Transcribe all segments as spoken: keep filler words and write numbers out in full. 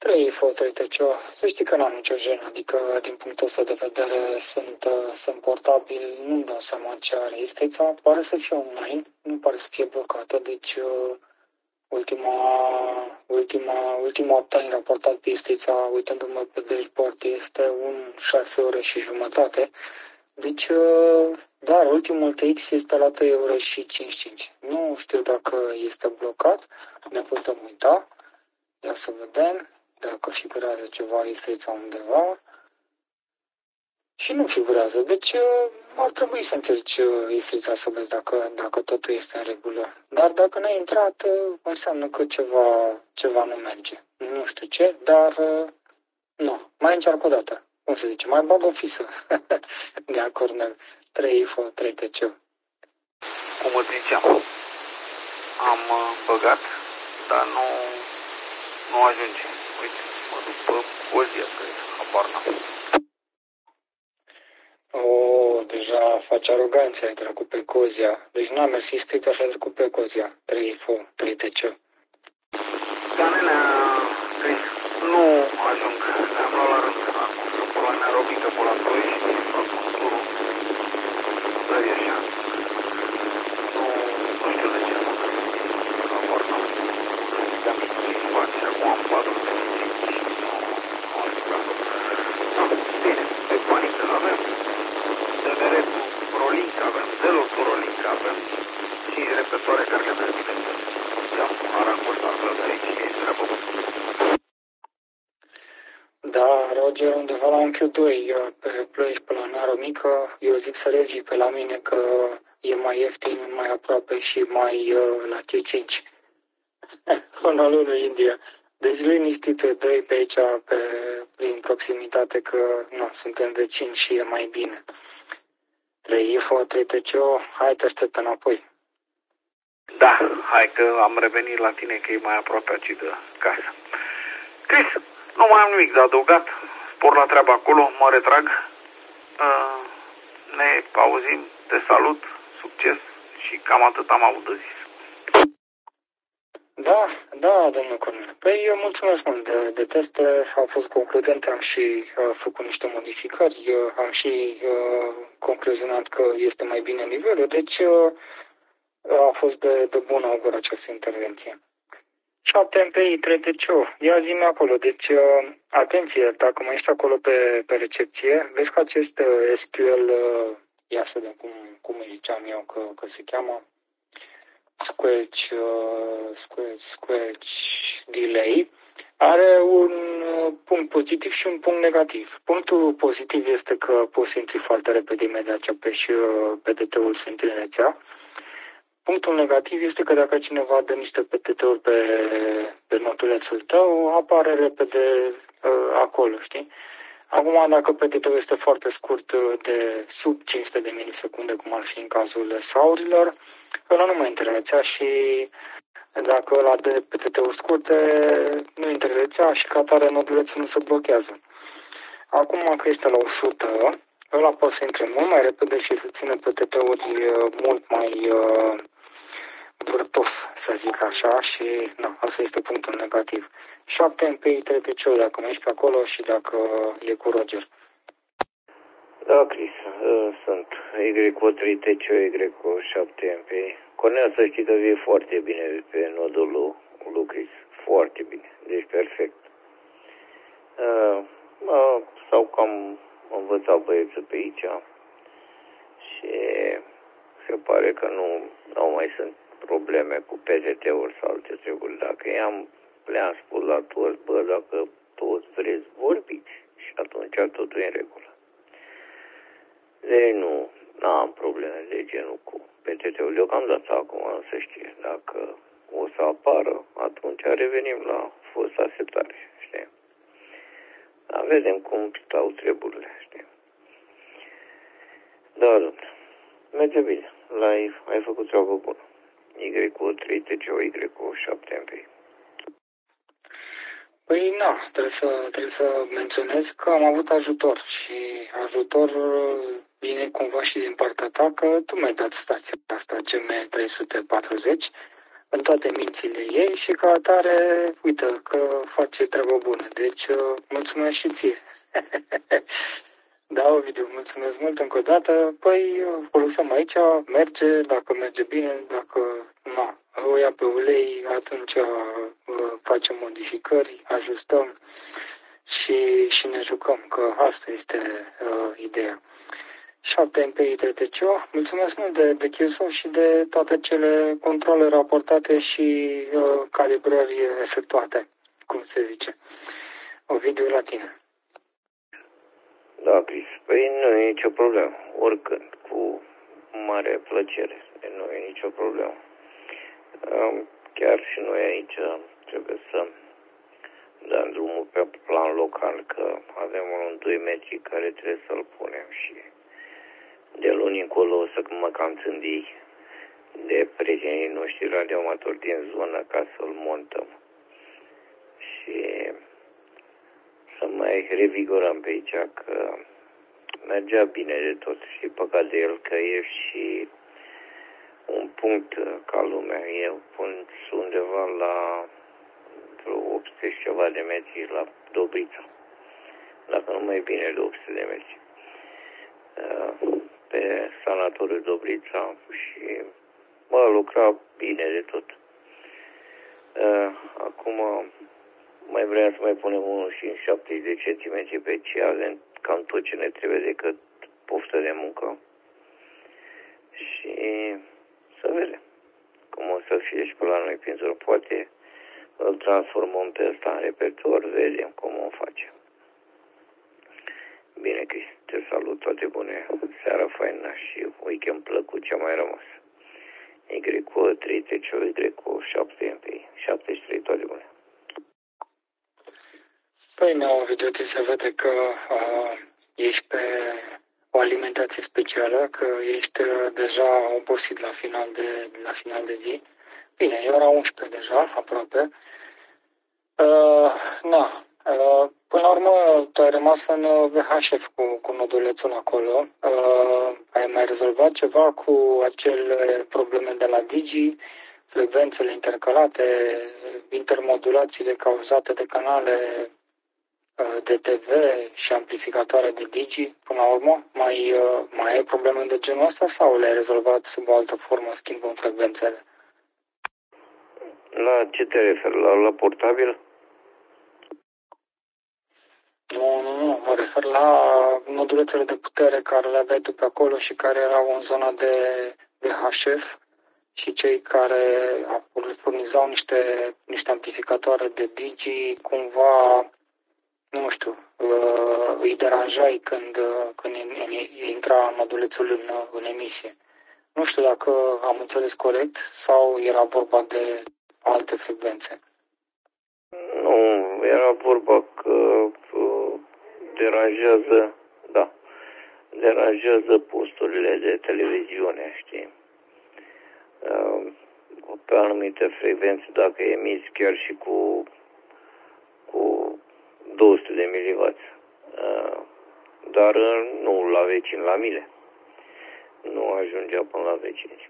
trei foto T C O. Să știi că n-am nicio jenă, adică din punctul ăsta de vedere sunt, uh, sunt portabil, nu-mi dau seama ce are isteța, pare să fie online, nu pare să fie blocată, deci uh, ultima, ultima, ultima uptime raportat pe isteța, uitându-mă pe dashboard, este un șase ore și jumătate, deci, uh, dar ultimul T X este la trei ore și cincizeci și cinci. Nu știu dacă este blocat, ne putem uita. Ia să vedem dacă figurează ceva isteța undeva. Și nu figurează. Deci ar trebui să încerci isteța să vezi dacă, dacă totul este în regulă. Dar dacă n-a intrat, înseamnă că ceva, ceva nu merge. Nu știu ce, dar nu. Mai încearcă o dată. Cum se zice? Mai bag o fisă. Nea Cornel. trei info, trei T C O. Cum îți ziceam, am băgat, dar nu, nu ajunge. Uite, mă duc pe Cozia, că habar n-am. O, deja face aroganță, ai trecut pe Cozia. Deci n-a mers isteța și a trecut pe Cozia. trei info, trei T C O. Da, nenea, Chris, nu ajung. Am luat la rând. Acum sunt pe la nearobică, pe la doi și fac un turul. Dă-i așa. Nu, nu știu de ce. Habar n-am. Ziceam și ce fac și acum am patru de cinci. Nu știu dacă. Da, bine, pe panică avem. D V R cu Prolink avem, Zelot cu Prolink avem. cinci repetoare care le vedem. Da, arangul ăsta de aici e treabă bună. Da, Roger, undeva la un Q doi, pe Ploiești, pe la Nară Mică, eu zic să revii pe la mine că e mai ieftin, mai aproape și mai uh, la Q cinci. Honolulu, India. Deci liniștit, doi pe aici, pe, prin proximitate, că nu, suntem vecini și e mai bine. trei info, trei T C O, hai te aștept înapoi. Da, hai că am revenit la tine, că e mai aproape aici de casă. Chris, nu mai am nimic de adăugat. Spor la treabă acolo, mă retrag. Uh, ne auzim, te salut, succes și cam atât am avut de zis. Da, da, domnul Cornel. Păi eu mulțumesc mult de, de teste, au fost concludente, am și uh, făcut niște modificări, uh, am și uh, concluzionat că este mai bine nivelul, deci uh, a fost de, de bună augur această intervenție. șapte M P I, trei T C O, ia zi-mi acolo, deci uh, atenție, dacă mai ești acolo pe, pe recepție, vezi că acest uh, S Q L, uh, ia să vedem cum, cum îi ziceam eu că, că se cheamă, Squelch, uh, squelch, squelch delay, are un uh, punct pozitiv și un punct negativ. Punctul pozitiv este că poți intri foarte repede imediat ce apeși uh, P T T-ul să intri în rețea. Punctul negativ este că dacă cineva dă niște P T T-uri pe, pe notulețul tău, apare repede uh, acolo, știi? Acum, dacă P T T-ul este foarte scurt, de sub cinci sute de milisecunde, cum ar fi în cazul saurilor, ăla nu mai intră în rețea și dacă ăla de P T T-uri scurte, nu intră în rețea și ca atare nodulețul nu se blochează. Acum că este la o sută, ăla poate să intre mult mai repede și să țină P T T-uri mult mai uh, vârtos, să zic așa, și na, asta este punctul negativ. șapte M P I, trei T C O, dacă mai ești pe acolo și dacă e cu Roger. Da, Chris, uh, sunt Y trei T C O, Y șapte M P I. Cornel, să știi că vii foarte bine pe nodul lui, lui Chris. Foarte bine, deci perfect. Uh, uh, sau cam învățat băieții pe aici și se pare că nu, nu mai sunt probleme cu P T T-uri sau alte treburi. Dacă i-am, le-am spus la toți, bă, dacă toți vreți, vorbiți și atunci totul e în regulă. Deci nu, n-am probleme de genul cu P T T-ul. Deocamdată acum, să știe, dacă o să apară, atunci revenim la fosta setare, știi? Dar vedem cum stau treburile, știi? Da, domnule, merge bine. L-ai, ai făcut treabă bună. Y cu trei T C O, Y cu șapte M P I. Păi, na, trebuie să, trebuie să menționez că am avut ajutor și ajutor vine cumva și din partea ta că tu mi-ai dat stația asta G M trei sute patruzeci. în toate mințile ei și ca atare, uite, că face treabă bună. Deci, mulțumesc și ție. Da, Ovidiu, mulțumesc mult încă o dată. Păi, o lăsăm aici, merge, dacă merge bine, dacă nu, o ia pe ulei, atunci facem modificări, ajustăm și, și ne jucăm, că asta este uh, ideea. șapte M P I T T C O, mulțumesc mult de, de Q S O și de toate cele controle raportate și uh, calibrări efectuate, cum se zice. Ovidiu, la tine. Da, Chris, păi nu e nicio problemă, oricând, cu mare plăcere, nu e nicio problemă. Chiar și noi aici trebuie să dăm drumul pe plan local, că avem un doi metri care trebuie să-l punem și de luni încolo o să mă cam țândi de prietenii noștri radioamatori din zonă ca să-l montăm și să mai revigorăm pe aici, că mergea bine de tot și păcat de el că e și un punct ca lumea. Eu pun undeva la vreo opt sute și ceva de metri la Dobrița, dacă nu mai bine de opt sute de metri, pe sanatoriul Dobrița și mă lucra bine de tot. Acum mai vreau să mai punem unul și în șaptezeci de centimetri pe ce avem cam tot ce ne trebuie decât poftă de muncă și să vedem cum o să fie și pe la noi prin zonă. Poate îl transformăm pe ăsta în repertor, vedem cum o facem. Bine, Cristi, te salut, toate bune, seara faină și weekend plăcut ce-a mai rămas. Y trei T C O, Y șapte M P I, șaptezeci și trei, toate bune. Păi, ne-au vedut, se vede că uh, ești pe o alimentație specială, că ești uh, deja obosit la final de, la final de zi. Bine, e ora unsprezece deja, aproape. Uh, na, uh, până la urmă, tu ai rămas în V H F cu, cu nodulețul acolo. Uh, ai mai rezolvat ceva cu acele probleme de la Digi, frecvențele intercalate, intermodulațiile cauzate de canale de T V și amplificatoare de Digi, până la urmă? Mai, mai ai probleme de genul ăsta sau le-ai rezolvat sub o altă formă, schimbând frecvențele? La ce te referi? La, la portabil? Nu, nu, nu. Mă refer la nodulețele de putere care le aveai tu pe acolo și care erau în zona de V H F și cei care furnizau niște, niște amplificatoare de Digi, cumva, nu știu, îi deranjai când, când intra nodulețul în, în emisie. Nu știu dacă am înțeles corect sau era vorba de alte frecvențe. Nu, era vorba că deranjează, da, deranjează posturile de televiziune, știi? Pe anumite frecvențe, dacă emiți chiar și cu, cu două sute de milivați, dar nu la vecini, la mile. Nu ajungea până la vecini.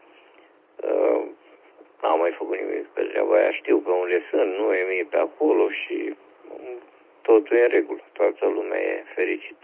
N-am mai făcut nimic pe treaba aia, știu pe unde sunt, nu emit pe acolo și totul e în regulă, toată lumea e fericită.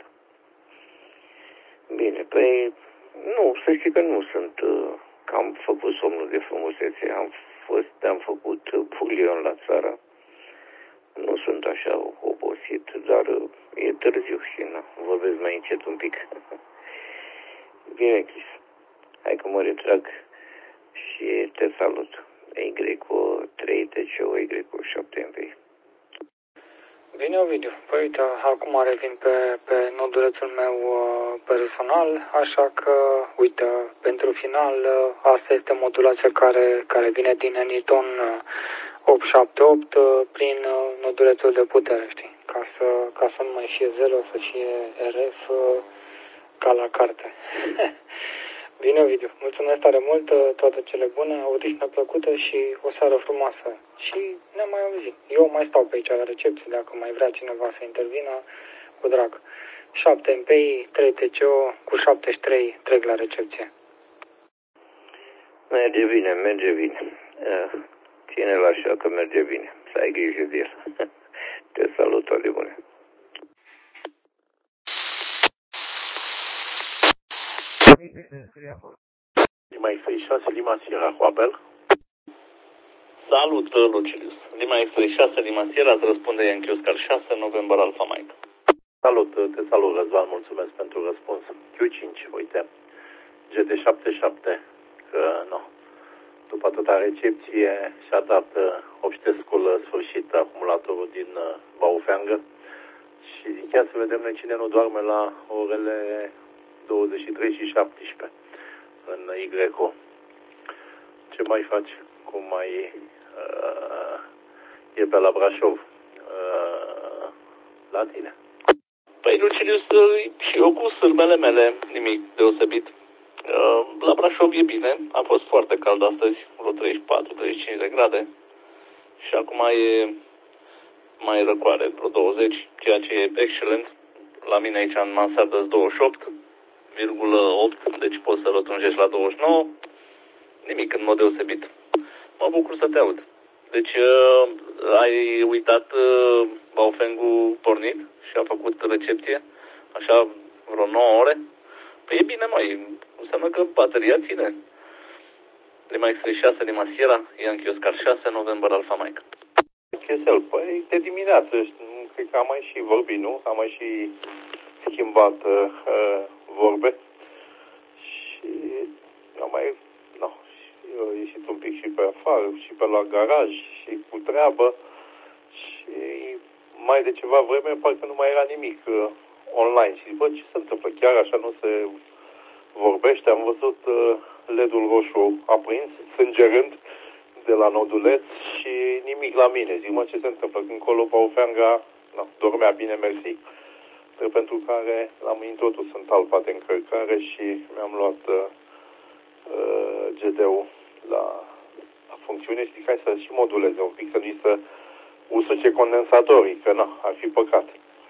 Bine, păi nu, să știi că nu sunt, că am făcut somnul de frumusețe, am fost, am făcut bulion la țară, nu sunt așa obosit, dar e târziu și na, vorbesc mai încet un pic. Bine, Chris, hai că mă retrag și te salut. Y trei T C O, Y șapte M P I. Bine, Ovidiu. Păi uite, acum revin pe, pe nodulețul meu uh, personal, așa că, uite, pentru final, uh, asta este modulația care, care vine din Eniton uh, opt șapte opt uh, prin uh, nodulețul de putere, știi? Ca să, ca să nu mai fie zero, să fie R F uh, ca la carte. Bine, Ovidiu, mulțumesc tare mult, toate cele bune, o odihnă plăcută și o seară frumoasă. Și ne mai auzim. Eu mai stau pe aici la recepție, dacă mai vrea cineva să intervină, cu drag. șapte M P I, trei T C O, cu șaptezeci și trei trec la recepție. Merge bine, merge bine. Ține-l așa că merge bine. Să ai grijă de el. Te salut, toate bune. Lima X șase, Lima Sierra, cu apel. Salut, Lucilius. Lima X șase, Lima Sierra, îți răspunde Yankee Oscar șase, November Alpha Mike. Salut, te salut, Răzvan, mulțumesc pentru răspuns. Q cinci, uite, G T șaptezeci și șapte, că nu. După atâta recepție și-a dat obștescul sfârșit acumulatorul din Baofeng și chiar să vedem noi cine nu doarme la orele douăzeci și trei și șaptesprezece în Y C O. Ce mai faci? Cum mai uh, e pe la Brașov? Uh, la tine. Păi, Lucilius, și eu cu sârmele mele, nimic deosebit. Uh, la Brașov e bine, a fost foarte cald astăzi, vreo treizeci și patru treizeci și cinci de grade. Și acum e mai răcoare, vreo douăzeci, ceea ce e excelent. La mine aici în mansardă douăzeci și opt virgulă opt, deci poți să rotunjești la douăzeci și nouă. Nimic în mod deosebit. Mă bucur să te aud. Deci uh, ai uitat uh, Baofeng-ul pornit și a făcut recepție, așa vreo nouă ore. Păi e bine, măi, înseamnă că bateria ține. Lima X șase, Lima Sierra, Yankee Oscar șase, November Alpha Mike. Chesel, păi de dimineață, cred că am mai și vorbit, nu? Am mai și schimbat uh, vorbe și am mai, nu, eu am ieșit un pic și pe afară și pe la garaj și cu treabă și mai de ceva vreme parcă nu mai era nimic uh, online și bă, ce se întâmplă? Chiar așa nu se vorbește? Am văzut uh, L E D-ul roșu aprins, sângerând de la noduleț și nimic la mine. Zic, mă, ce se întâmplă? Încolo Baofenga, nu, dormea bine, mersi. Pentru care l-am introdus în talpa de încărcare și mi-am luat uh, G D-ul la, la funcțiune și hai să și moduleze un pic, să nu-i să usuce condensatorii, că nu, ar fi păcat.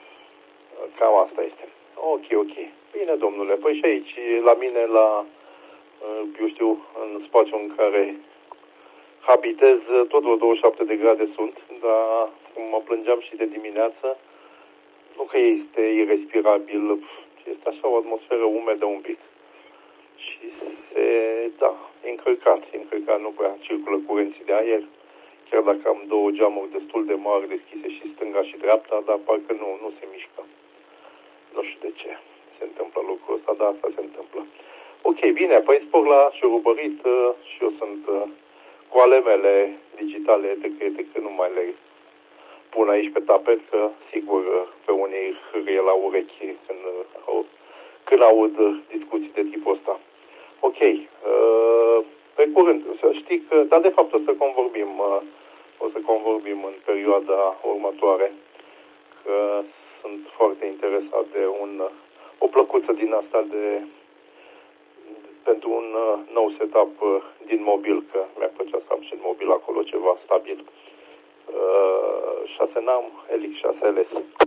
Cam asta este. Ok, ok. Bine, domnule. Păi și aici, la mine, la, eu știu, în spațiul în care habitez, tot vreo douăzeci și șapte de grade sunt, dar cum mă plângeam și de dimineață, nu că este irrespirabil, este așa o atmosferă umedă un pic. Și se, da, e încărcat, e încărcat, nu prea circulă curenții de aer, chiar dacă am două geamuri destul de mari deschise și stânga și dreapta, dar parcă nu, nu se mișcă. Nu știu de ce se întâmplă lucrul ăsta, dar asta se întâmplă. Ok, bine, păi spor la șurubărit și eu sunt cu ale mele digitale, de că, că nu mai le pun aici pe tapet, că sigur pe unii hârie la urechi când, când aud discuții de tipul ăsta. Ok, pe curând, să știi că, dar de fapt o să convorbim, o să convorbim în perioada următoare, că sunt foarte interesat de un, o plăcuță din asta de, pentru un nou setup din mobil, că mi-ar plăcea să am și în mobil acolo ceva stabil. șase N A M, Helix șase L S.